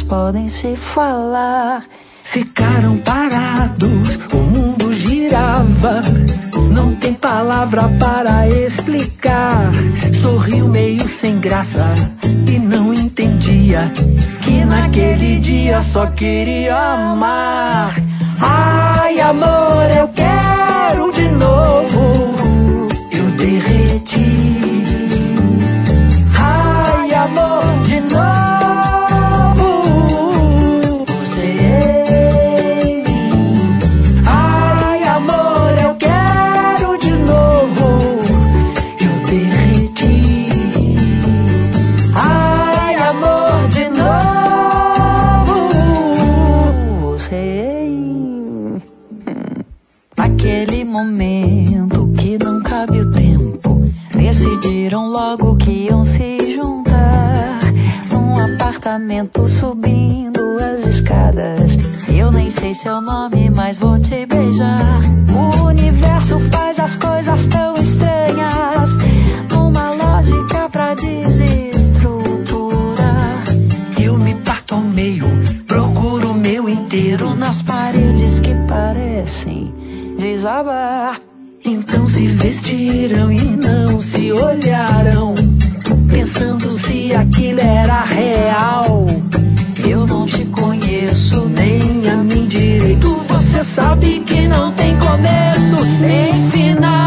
podem se falar. Ficaram parados, o mundo girava. Não tem palavra para explicar. Sorriu meio sem graça e não entendia que naquele dia só queria amar. Ai, amor, eu quero de novo. Eu derreti. Ai, amor, de novo. Você. Ai, amor, eu quero de novo. Eu derreti. Ai, amor, de novo. Você. Aquele momento que não cabe o tempo, decidiram logo que iam se juntar num apartamento subindo as escadas. Eu nem sei seu nome, mas vou te beijar. O universo faz as coisas tão estranhas, numa lógica pra desestruturar. Eu me parto ao meio, procuro o meu inteiro Nas paredes que parecem desabar. Então se vestiram e não se olharam, pensando se aquilo era real. Eu não te conheço, Nem a mim direito, você sabe que não tem começo nem final.